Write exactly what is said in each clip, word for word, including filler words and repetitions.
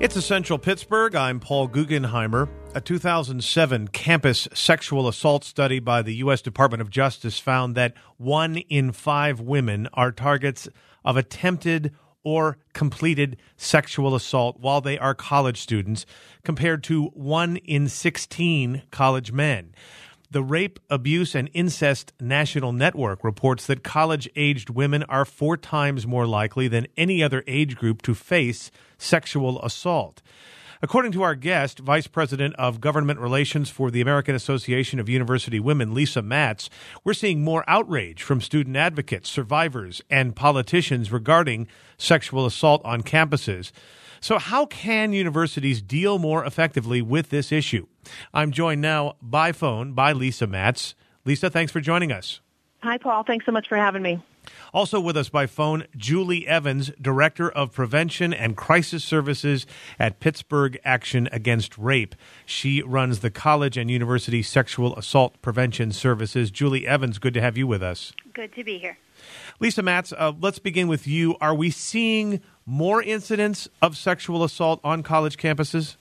It's Essential Pittsburgh. I'm Paul Guggenheimer. A two thousand seven campus sexual assault study by the U S Department of Justice found that one in five women are targets of attempted or completed sexual assault while they are college students, compared to one in sixteen college men. The Rape, Abuse, and Incest National Network reports that college-aged women are four times more likely than any other age group to face sexual assault. According to our guest, Vice President of Government Relations for the American Association of University Women, Lisa Matz, we're seeing more outrage from student advocates, survivors, and politicians regarding sexual assault on campuses. So how can universities deal more effectively with this issue? I'm joined now by phone by Lisa Matz. Lisa, thanks for joining us. Hi, Paul. Thanks so much for having me. Also with us by phone, Julie Evans, Director of Prevention and Crisis Services at Pittsburgh Action Against Rape. She runs the college and university sexual assault prevention services. Julie Evans, good to have you with us. Good to be here. Lisa Matz, uh, let's begin with you. Are we seeing more incidents of sexual assault on college campuses?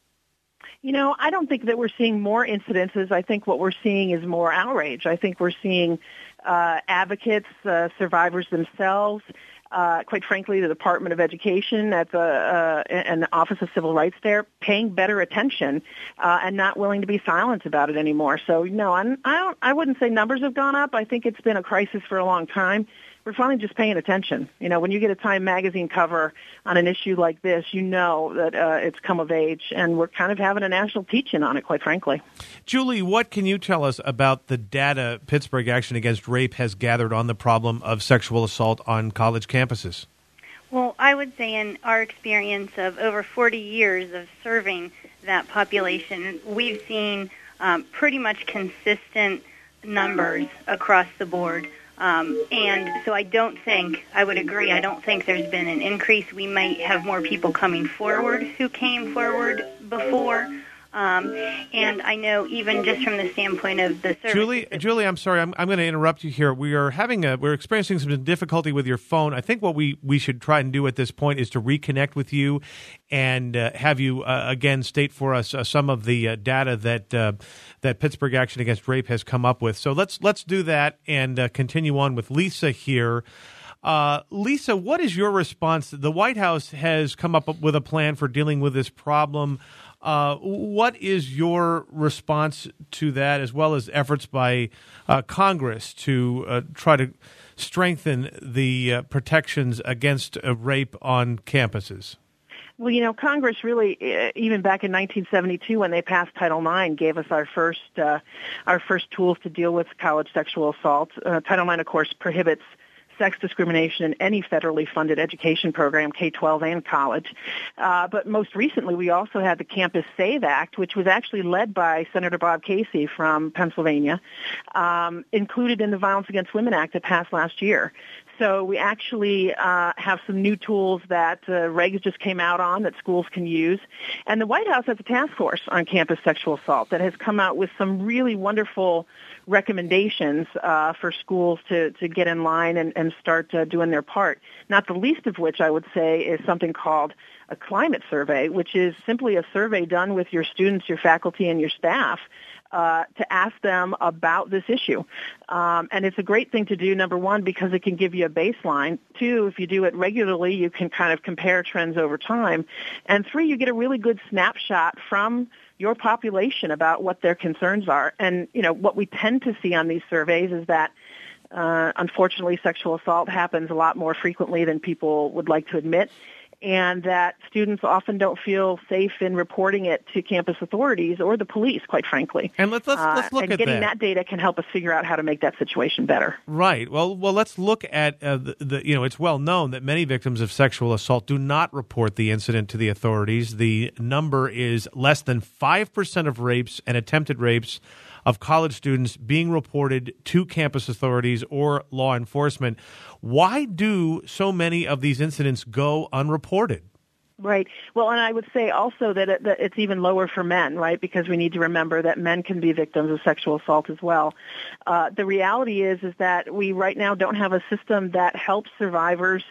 You know, I don't think that we're seeing more incidences. I think what we're seeing is more outrage. I think we're seeing uh, advocates, uh, survivors themselves, uh, quite frankly, the Department of Education at the uh, and the Office of Civil Rights there paying better attention uh, and not willing to be silent about it anymore. So, no, I'm, I don't. I wouldn't say numbers have gone up. I think it's been a crisis for a long time. We're finally just paying attention. You know, when you get a Time magazine cover on an issue like this, you know that uh, it's come of age, and we're kind of having a national teach-in on it, quite frankly. Julie, what can you tell us about the data Pittsburgh Action Against Rape has gathered on the problem of sexual assault on college campuses? Well, I would say in our experience of over forty years of serving that population, we've seen um, pretty much consistent numbers across the board. Um, and so I don't think, I would agree, I don't think there's been an increase. We might have more people coming forward who came forward before. Um, and I know even just from the standpoint of the service. Julie, Julie, I'm sorry, I'm, I'm going to interrupt you here. We are having a, we're experiencing some difficulty with your phone. I think what we, we should try and do at this point is to reconnect with you and uh, have you uh, again state for us uh, some of the uh, data that uh, that Pittsburgh Action Against Rape has come up with. So let's let's do that and uh, continue on with Lisa here. Uh, Lisa, what is your response? The White House has come up with a plan for dealing with this problem. Uh, what is your response to that, as well as efforts by uh, Congress to uh, try to strengthen the uh, protections against uh, rape on campuses? Well, you know, Congress really, uh, even back in nineteen seventy-two, when they passed Title nine, gave us our first uh, our first tools to deal with college sexual assault. Uh, Title nine, of course, prohibits sex discrimination in any federally funded education program, K twelve and college. Uh, but most recently, we also had the Campus Save Act, which was actually led by Senator Bob Casey from Pennsylvania, um, included in the Violence Against Women Act that passed last year. So we actually uh, have some new tools that uh, regs just came out on that schools can use. And the White House has a task force on campus sexual assault that has come out with some really wonderful recommendations uh, for schools to, to get in line and, and start uh, doing their part, not the least of which I would say is something called a climate survey, which is simply a survey done with your students, your faculty, and your staff uh, to ask them about this issue. Um, and it's a great thing to do, number one, because it can give you a baseline. Two, if you do it regularly, you can kind of compare trends over time. And three, you get a really good snapshot from your population about what their concerns are. And, you know, what we tend to see on these surveys is that, uh, unfortunately, sexual assault happens a lot more frequently than people would like to admit, and that students often don't feel safe in reporting it to campus authorities or the police, quite frankly. And let's let's, let's look uh, and at getting that. that data can help us figure out how to make that situation better. Right. Well, well, let's look at uh, the, the. You know, it's well known that many victims of sexual assault do not report the incident to the authorities. The number is less than five percent of rapes and attempted rapes of college students being reported to campus authorities or law enforcement. Why do so many of these incidents go unreported? Right. Well, and I would say also that, it, that it's even lower for men, right, because we need to remember that men can be victims of sexual assault as well. Uh, the reality is is that we right now don't have a system that helps survivors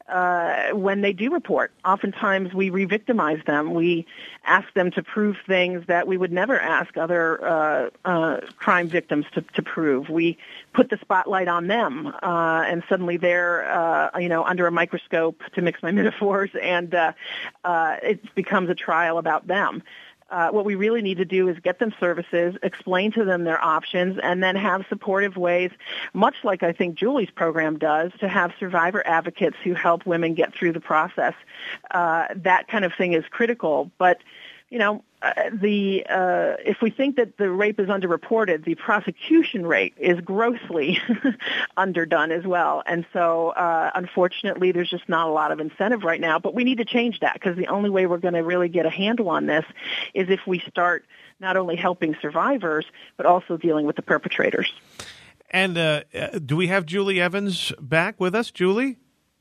uh, when they do report. Oftentimes we re-victimize them. We ask them to prove things that we would never ask other uh, uh, crime victims to, to prove. We put the spotlight on them, uh, and suddenly they're, uh, you know, under a microscope, to mix my metaphors, and uh, uh, it becomes a trial about them. Uh, what we really need to do is get them services, explain to them their options, and then have supportive ways, much like I think Julie's program does, to have survivor advocates who help women get through the process. Uh, that kind of thing is critical. But, you know, uh, the uh, if we think that the rape is underreported, the prosecution rate is grossly underdone as well. And so, uh, unfortunately, there's just not a lot of incentive right now. But we need to change that, because the only way we're going to really get a handle on this is if we start not only helping survivors, but also dealing with the perpetrators. And uh, do we have Julie Evans back with us? Julie?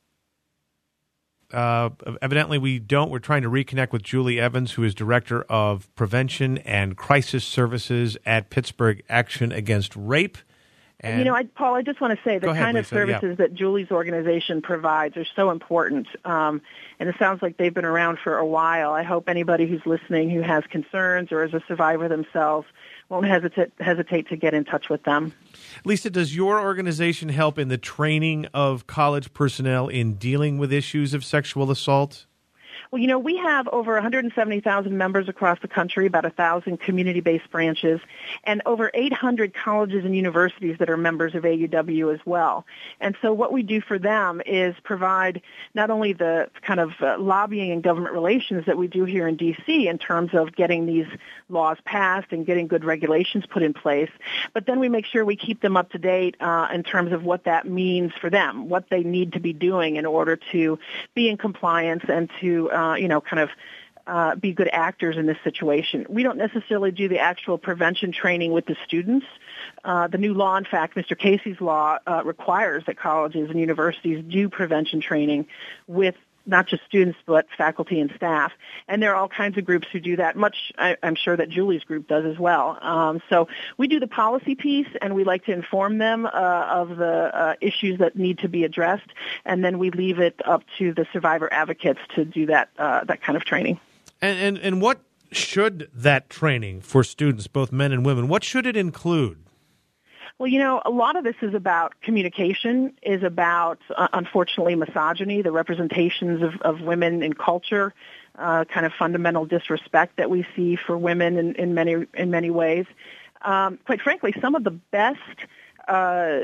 Uh, evidently we don't. We're trying to reconnect with Julie Evans, who is Director of Prevention and Crisis Services at Pittsburgh Action Against Rape. And, you know, I, Paul, I just want to say the ahead, kind of Lisa. services yeah. that Julie's organization provides are so important, um, and it sounds like they've been around for a while. I hope anybody who's listening who has concerns or is a survivor themselves won't hesitate, hesitate to get in touch with them. Lisa, does your organization help in the training of college personnel in dealing with issues of sexual assault? Well, you know, we have over one hundred seventy thousand members across the country, about one thousand community-based branches, and over eight hundred colleges and universities that are members of A U W as well. And so what we do for them is provide not only the kind of uh, lobbying and government relations that we do here in D C in terms of getting these laws passed and getting good regulations put in place, but then we make sure we keep them up to date uh, in terms of what that means for them, what they need to be doing in order to be in compliance and to uh, Uh, you know, kind of uh, be good actors in this situation. We don't necessarily do the actual prevention training with the students. Uh, the new law, in fact, Mister Casey's law, uh, requires that colleges and universities do prevention training with not just students, but faculty and staff. And there are all kinds of groups who do that, much I, I'm sure that Julie's group does as well. Um, so we do the policy piece, and we like to inform them uh, of the uh, issues that need to be addressed, and then we leave it up to the survivor advocates to do that uh, that kind of training. And, and, and what should that training for students, both men and women, what should it include? Well, you know, a lot of this is about communication, is about, uh, unfortunately, misogyny, the representations of, of women in culture, uh, kind of fundamental disrespect that we see for women in, in many in many ways. Um, quite frankly, some of the best, uh,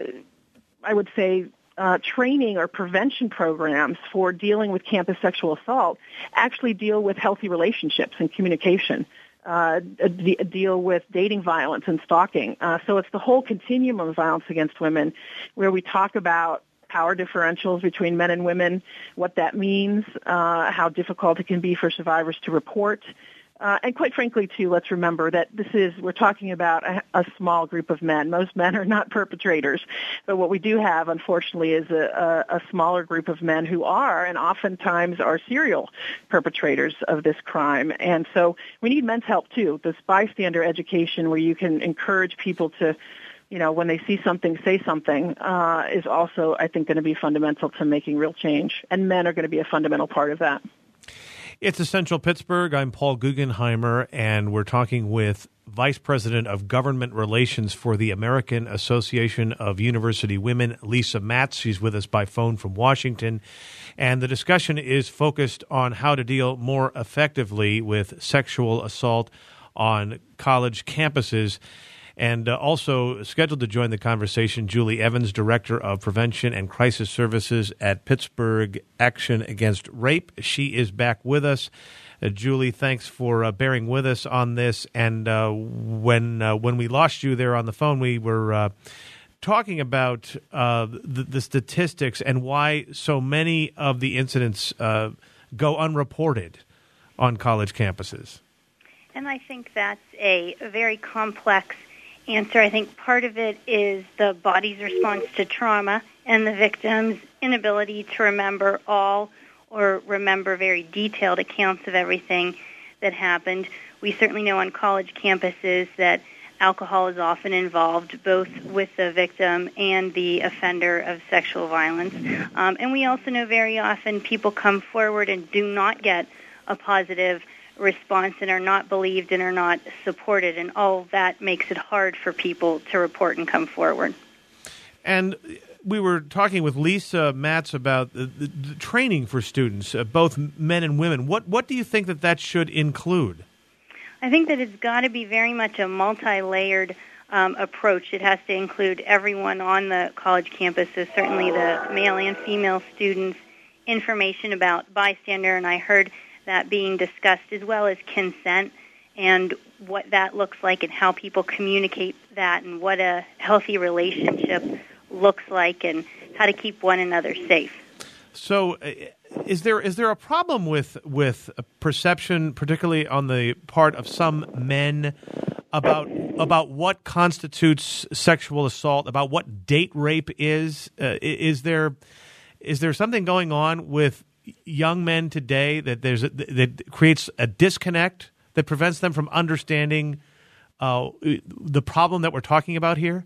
I would say, uh, training or prevention programs for dealing with campus sexual assault actually deal with healthy relationships and communication. Uh, de- deal with dating violence and stalking. Uh, so it's the whole continuum of violence against women, where we talk about power differentials between men and women, what that means, uh, how difficult it can be for survivors to report. Uh, and quite frankly, too, let's remember that this is, we're talking about a, a small group of men. Most men are not perpetrators. But what we do have, unfortunately, is a, a, a smaller group of men who are, and oftentimes are serial perpetrators of this crime. And so we need men's help, too. This bystander education where you can encourage people to, you know, when they see something, say something, uh, is also, I think, going to be fundamental to making real change. And men are going to be a fundamental part of that. It's Essential Pittsburgh. I'm Paul Guggenheimer, and we're talking with Vice President of Government Relations for the American Association of University Women, Lisa Matz. She's with us by phone from Washington. And the discussion is focused on how to deal more effectively with sexual assault on college campuses. And uh, also scheduled to join the conversation, Julie Evans, Director of Prevention and Crisis Services at Pittsburgh Action Against Rape. She is back with us. Uh, Julie, thanks for uh, bearing with us on this. And uh, when uh, when we lost you there on the phone, we were uh, talking about uh, the, the statistics and why so many of the incidents uh, go unreported on college campuses. And I think that's a, a very complex answer. I think part of it is the body's response to trauma and the victim's inability to remember all or remember very detailed accounts of everything that happened. We certainly know on college campuses that alcohol is often involved, both with the victim and the offender of sexual violence. Um, and we also know very often people come forward and do not get a positive response and are not believed and are not supported. And all that makes it hard for people to report and come forward. And we were talking with Lisa Matz about the, the, the training for students, uh, both men and women. What, what do you think that that should include? I think that it's got to be very much a multi-layered um, approach. It has to include everyone on the college campus, so certainly the male and female students, information about bystander, and I heard that being discussed, as well as consent and what that looks like and how people communicate that and what a healthy relationship looks like and how to keep one another safe. So uh, is there is there a problem with with perception, particularly on the part of some men, about about what constitutes sexual assault, about what date rape is? Uh, is there is there something going on with young men today that there's a, that creates a disconnect that prevents them from understanding uh, the problem that we're talking about here?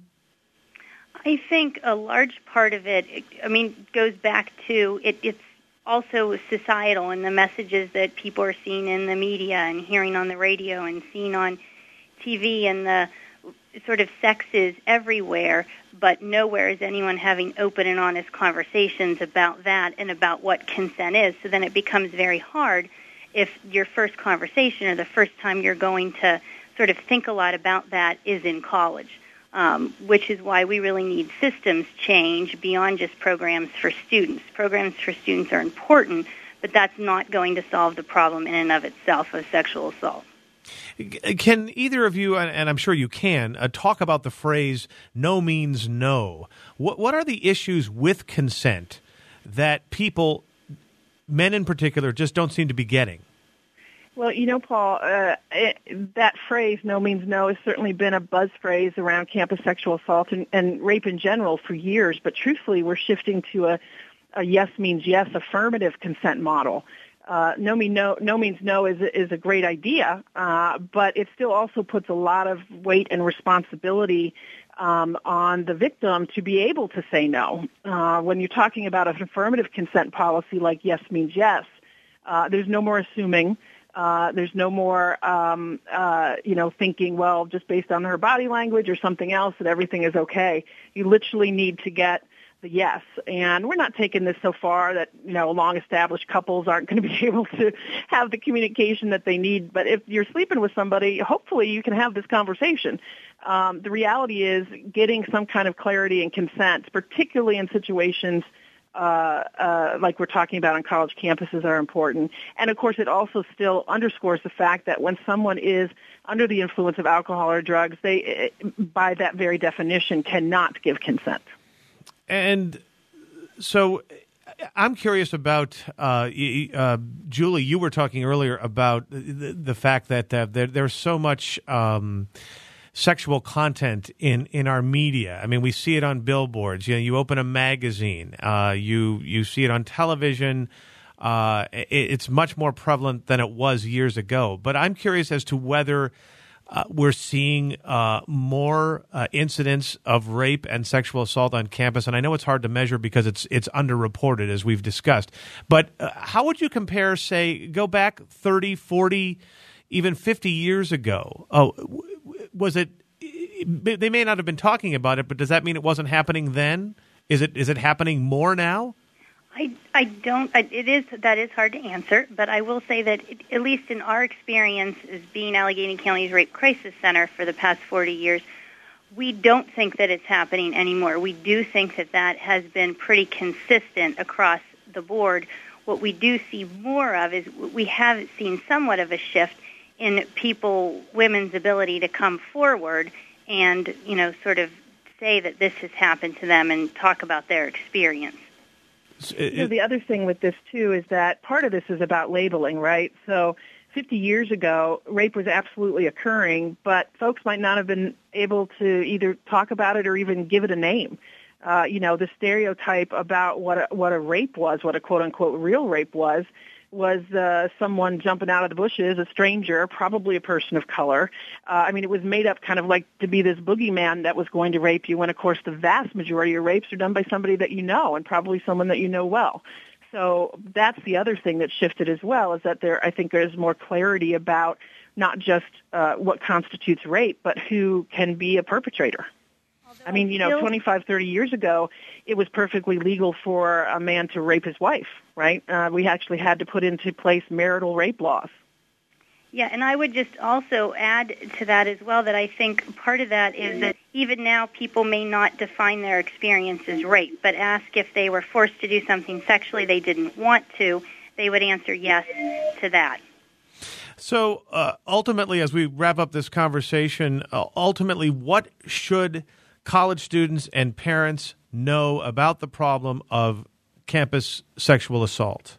I think a large part of it, I mean, goes back to it, it's also societal and the messages that people are seeing in the media and hearing on the radio and seeing on T V, and the sort of sex is everywhere, but nowhere is anyone having open and honest conversations about that and about what consent is. So then it becomes very hard if your first conversation or the first time you're going to sort of think a lot about that is in college. Um, which is why we really need systems change beyond just programs for students. Programs for students are important, but that's not going to solve the problem in and of itself of sexual assault. Can either of you, and I'm sure you can, uh, talk about the phrase "no means no"? What, what are the issues with consent that people, men in particular, just don't seem to be getting? Well, you know, Paul, uh, it, that phrase, no means no, has certainly been a buzz phrase around campus sexual assault and, and rape in general for years. But truthfully, we're shifting to a, a yes means yes, affirmative consent model. Uh, no, mean no, no means no is, is a great idea, uh, but it still also puts a lot of weight and responsibility um, on the victim to be able to say no. Uh, when you're talking about an affirmative consent policy like yes means yes, uh, there's no more assuming. Uh, there's no more, um, uh, you know, thinking, well, just based on her body language or something else that everything is okay. You literally need to get the yes. And we're not taking this so far that, you know, long-established couples aren't going to be able to have the communication that they need. But if you're sleeping with somebody, hopefully you can have this conversation. Um, the reality is getting some kind of clarity and consent, particularly in situations Uh, uh, like we're talking about on college campuses, are important. And, of course, it also still underscores the fact that when someone is under the influence of alcohol or drugs, they, by that very definition, cannot give consent. And so I'm curious about, uh, uh, Julie, you were talking earlier about the, the fact that uh, there, there's so much um, sexual content in, in our media. I mean, we see it on billboards. You know, you open a magazine, uh, you you see it on television. Uh, it, it's much more prevalent than it was years ago. But I'm curious as to whether uh, we're seeing uh, more uh, incidents of rape and sexual assault on campus. And I know it's hard to measure because it's it's underreported, as we've discussed. But uh, how would you compare, say, go back thirty, forty, even fifty years ago? Oh, was it, they may not have been talking about it, but does that mean it wasn't happening then? Is it is it happening more now? I, I don't, I, it is, that is hard to answer, but I will say that it, at least in our experience as being Allegheny County's Rape Crisis Center for the past forty years, we don't think that it's happening anymore. We do think that that has been pretty consistent across the board. What we do see more of is we have seen somewhat of a shift in people, women's ability to come forward and, you know, sort of say that this has happened to them and talk about their experience. You know, the other thing with this, too, is that part of this is about labeling, right? So fifty years ago, rape was absolutely occurring, but folks might not have been able to either talk about it or even give it a name. Uh, you know, the stereotype about what a, what a rape was, what a quote-unquote real rape was, was uh, someone jumping out of the bushes, a stranger, probably a person of color. Uh, I mean, it was made up kind of like to be this boogeyman that was going to rape you when, of course, the vast majority of rapes are done by somebody that you know and probably someone that you know well. So that's the other thing that shifted as well, is that there, I think there's more clarity about not just uh, what constitutes rape, but who can be a perpetrator. I mean, you know, twenty-five, thirty years ago, it was perfectly legal for a man to rape his wife, right? Uh, we actually had to put into place marital rape laws. Yeah, and I would just also add to that as well that I think part of that is that even now people may not define their experience as rape, but ask if they were forced to do something sexually they didn't want to, they would answer yes to that. So uh, ultimately, as we wrap up this conversation, uh, ultimately, what should college students and parents know about the problem of campus sexual assault?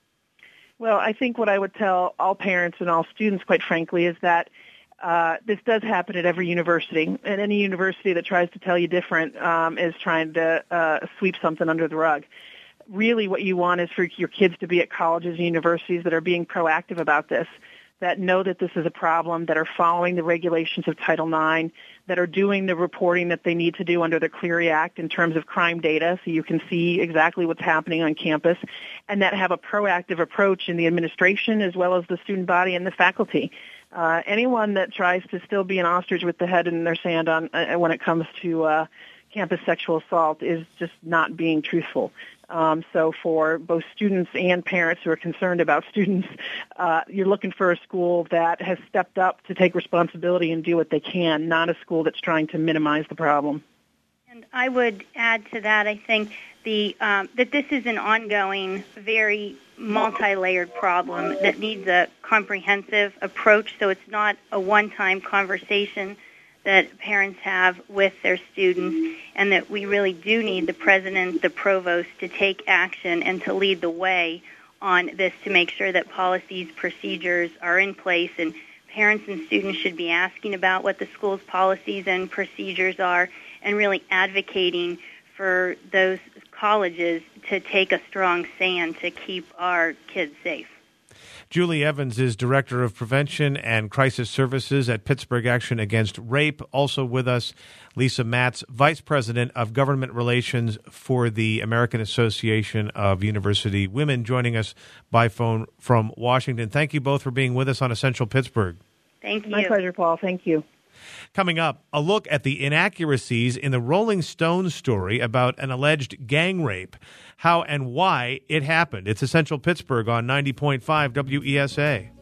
Well, I think what I would tell all parents and all students, quite frankly, is that uh, this does happen at every university, and any university that tries to tell you different um, is trying to uh, sweep something under the rug. Really what you want is for your kids to be at colleges and universities that are being proactive about this, that know that this is a problem, that are following the regulations of Title nine, that are doing the reporting that they need to do under the Clery Act in terms of crime data so you can see exactly what's happening on campus, and that have a proactive approach in the administration as well as the student body and the faculty. Uh, anyone that tries to still be an ostrich with the head in their sand on uh, when it comes to uh, campus sexual assault is just not being truthful. Um, so for both students and parents who are concerned about students, uh, you're looking for a school that has stepped up to take responsibility and do what they can, not a school that's trying to minimize the problem. And I would add to that, I think, the um, that this is an ongoing, very multi-layered problem that needs a comprehensive approach, so it's not a one-time conversation that parents have with their students, and that we really do need the president, the provost, to take action and to lead the way on this to make sure that policies, procedures are in place, and parents and students should be asking about what the school's policies and procedures are and really advocating for those colleges to take a strong stand to keep our kids safe. Julie Evans is Director of Prevention and Crisis Services at Pittsburgh Action Against Rape. Also with us, Lisa Matz, Vice President of Government Relations for the American Association of University Women, joining us by phone from Washington. Thank you both for being with us on Essential Pittsburgh. Thank you. My pleasure, Paul. Thank you. Coming up, a look at the inaccuracies in the Rolling Stones story about an alleged gang rape, how and why it happened. It's Essential Pittsburgh on ninety point five W E S A.